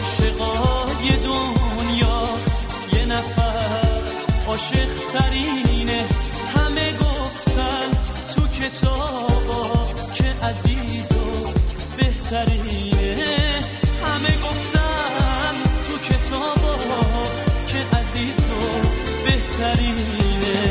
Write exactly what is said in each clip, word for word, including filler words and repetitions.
عاشقای دنیا یه نفر عاشق ترینه. همه گفتن تو کتابا که عزیز و بهترینه. همه گفتن تو کتابا که عزیز و بهترینه.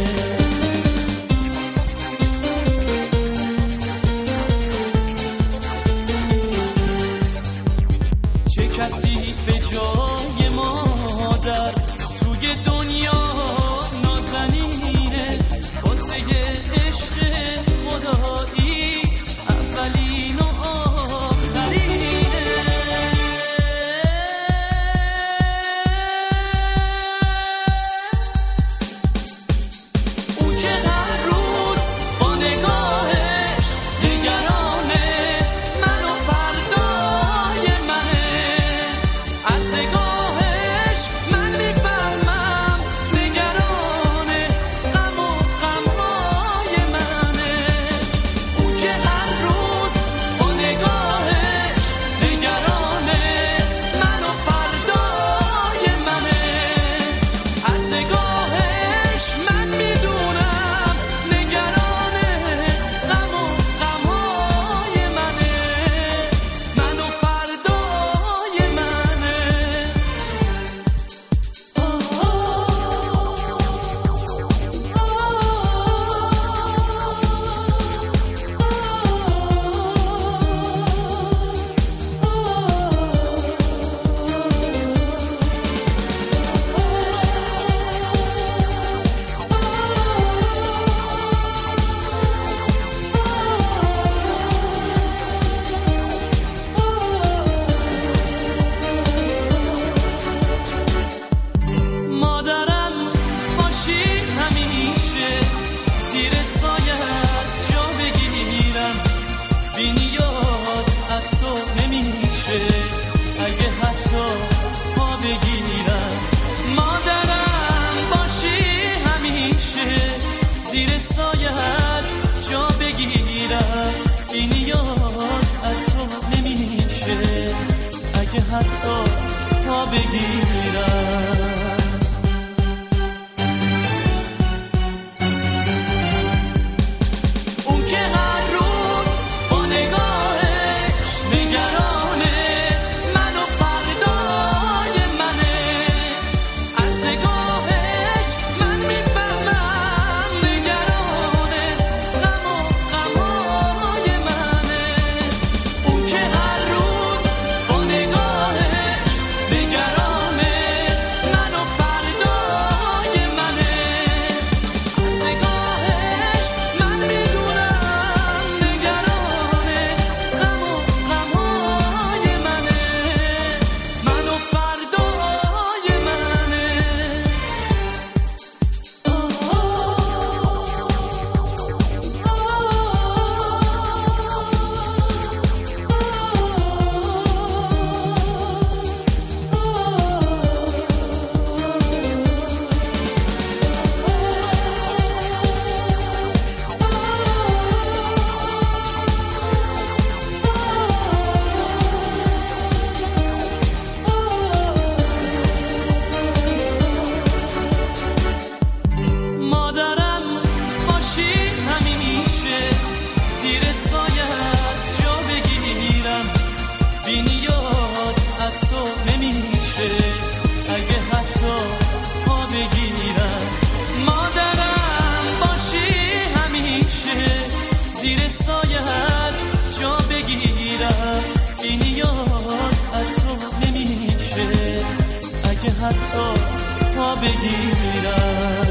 چه کسی به جای مادر توی دنیا نازنینه. واسه عشق خدایی اولین و آخرینه. اون که هر روز با نگاهش نگرانه من و فردای منه. از نگاهش من میفهمم نگرانه غم و غمهای منه. اون که هر روز با نگاهش نگرانه من و فردای منه. از نگاهش من میدونم نگرانه غم و غمهای منه. من و فردای منه. مادرم باشی همیشه زیر سایت جا بگیرم. بی نیاز از تو نمیشه اگه حتی پا بگیرم. مادرم باشی همیشه زیر سایت جا بگیرم. بی نیاز از تو نمیشه اگه حتی پا بگیرم. اون که هر روز با نگاهش نگرانه من و فردای منه. از نگاهش من میفهمم نگرانه غم و غمهای منه. اون که هر روز با نگاهش نگرانه من و فردای منه. از نگاهش من میدونم نگرانه غم و غمهای منه. من و فردای منه. مادرم باشی همیشه زیر سایت جا بگیرم. بی نیاز از تو نمیشه اگه حتی پا بگیرم. مادرم باشی همیشه زیر سایت جا بگیرم. بی نیاز از تو نمیشه اگه حتی پا بگیرم.